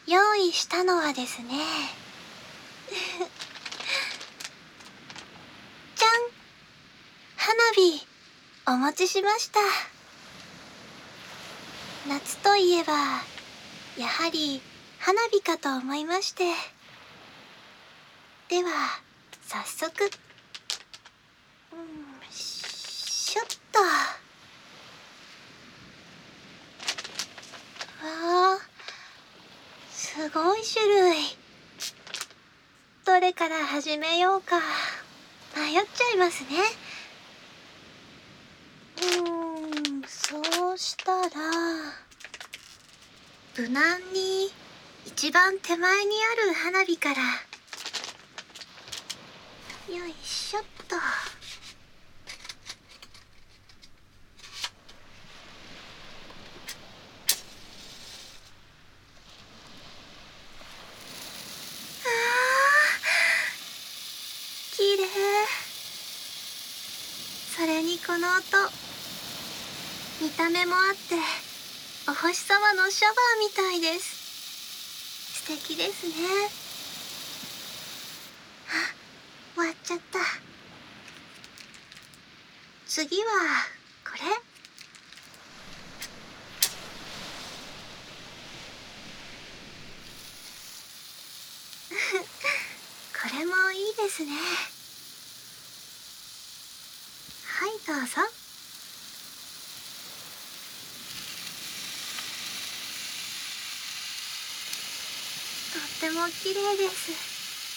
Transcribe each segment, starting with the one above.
用意したのはですねじゃん、花火お持ちしました。夏といえばやはり花火かと思いまして。では早速、シュッと。わあ、すごい種類。どれから始めようか迷っちゃいますね。そうしたら無難に一番手前にある花火から。よいしょっと。綺麗。それにこの音、見た目もあってお星様のシャワーみたいです。素敵ですね。終わっちゃった。次はこれ。これもいいですね。はい、どうぞ。とっても綺麗です。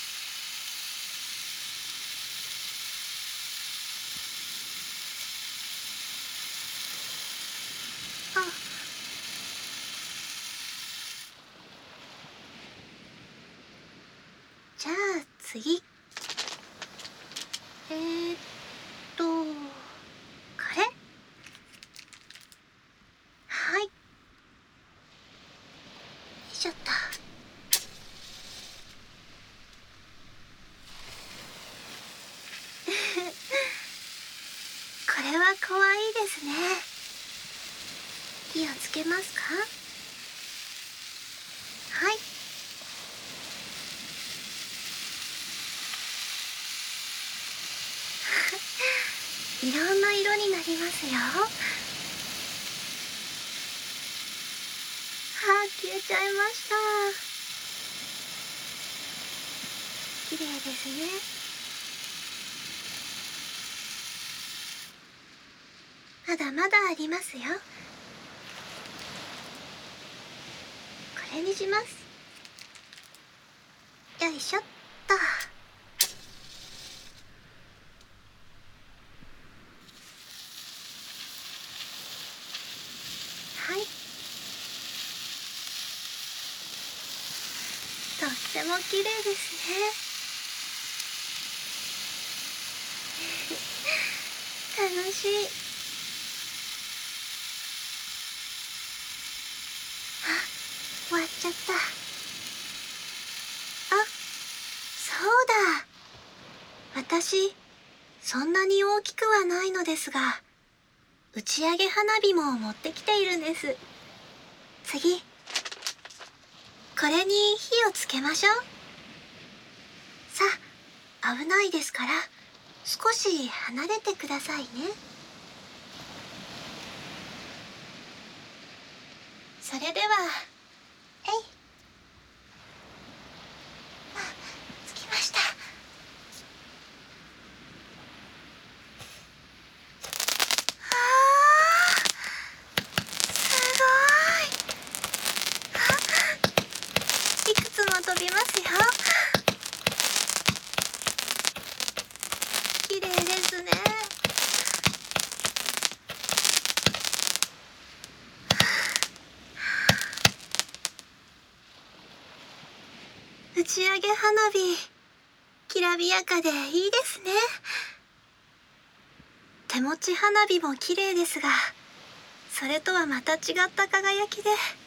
じゃあ次。これ。はい。よいしょっと。これは可愛いですね。火をつけますか？はい。いろんな色になりますよ。消えちゃいました。綺麗ですね。まだまだありますよ。これにします。よいしょっと。はい。とっても綺麗ですね。楽しい。終わっちゃった。そうだ。私、そんなに大きくはないのですが、打ち上げ花火も持ってきているんです。次、これに火をつけましょう。さあ、危ないですから、少し離れてくださいね。それでは、つきました。すごい。いくつも飛びますよ。綺麗ですね。打ち上げ花火、きらびやかでいいですね。手持ち花火も綺麗ですが、それとはまた違った輝きで。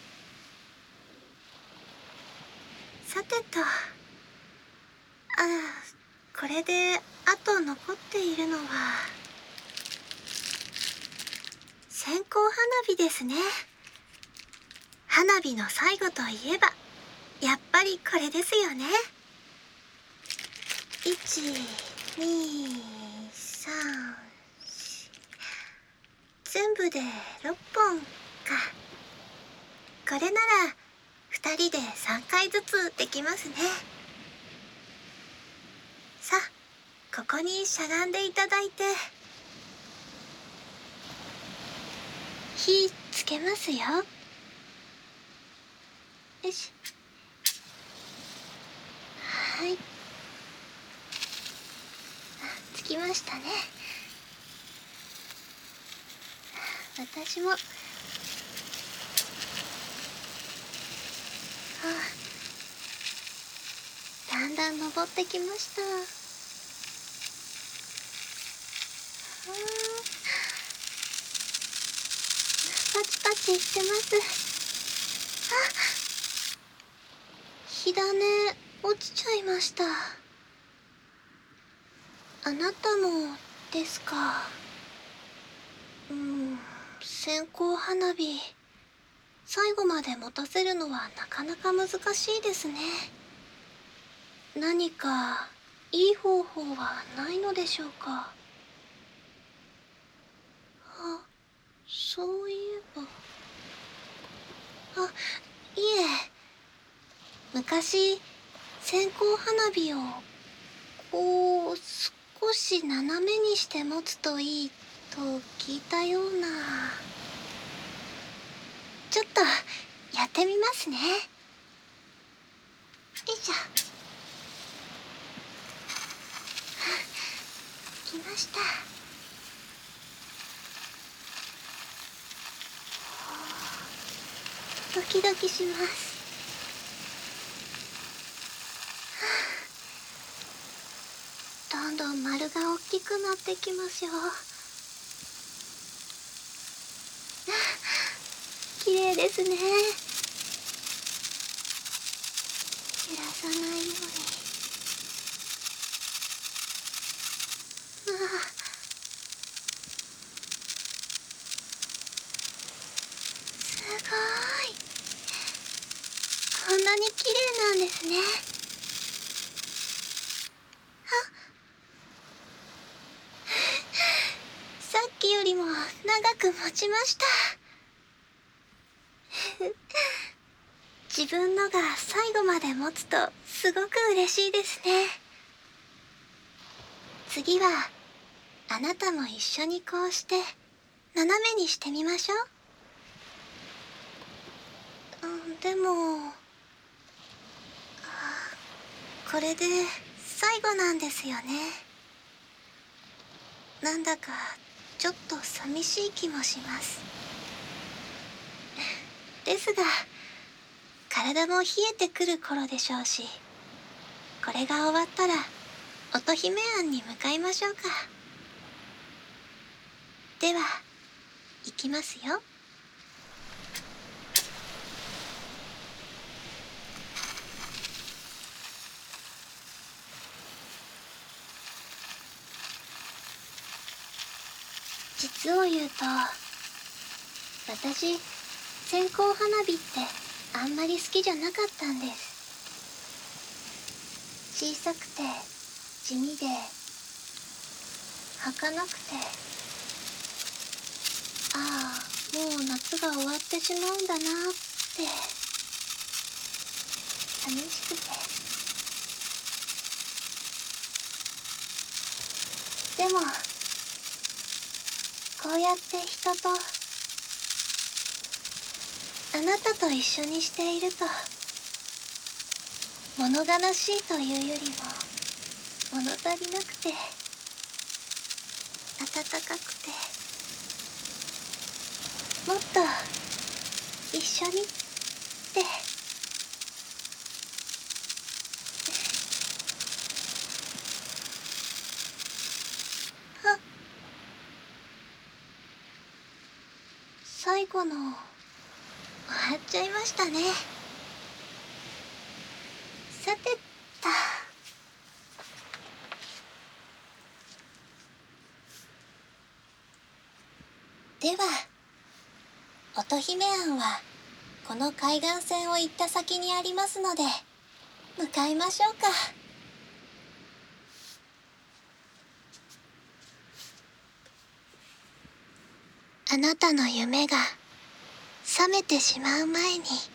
さてと、これであと残っているのは線香花火ですね。花火の最後といえばやっぱりこれですよね。1、2、3、全部で6本か。これなら2人で3回ずつできますね。さあ、ここにしゃがんでいただいて、火つけますよ。よし。はい。つきましたね。私も。だんだん登ってきました。パチパチいってます。火種落ちちゃいました。あなたもですか。線香花火、最後まで持たせるのはなかなか難しいですね。何かいい方法はないのでしょうか。そういえば。いえ。昔、線香花火をこう少し斜めにして持つといいと聞いたような。ちょっとやってみますね。よいしょ。きました。ドキドキします。どんどん丸が大きくなってきますよ。綺麗ですね。揺らさないように。すごい。こんなに綺麗なんですね。さっきよりも長く持ちました。自分のが最後まで持つとすごく嬉しいですね。次はあなたも一緒にこうして斜めにしてみましょう。でもこれで最後なんですよね。なんだかちょっと寂しい気もします。ですが体も冷えてくる頃でしょうし、これが終わったら乙姫庵に向かいましょうか。では行きますよ。実を言うと、私線香花火ってあんまり好きじゃなかったんです。小さくて地味で儚くて、もう夏が終わってしまうんだなって寂しくて。でもこうやって人と、あなたと一緒にしていると、物悲しいというよりも物足りなくて、暖かくて、もっと一緒にって。最後の終わっちゃいましたね。さてと。では乙姫庵はこの海岸線を行った先にありますので、向かいましょうか。あなたの夢が覚めてしまう前に。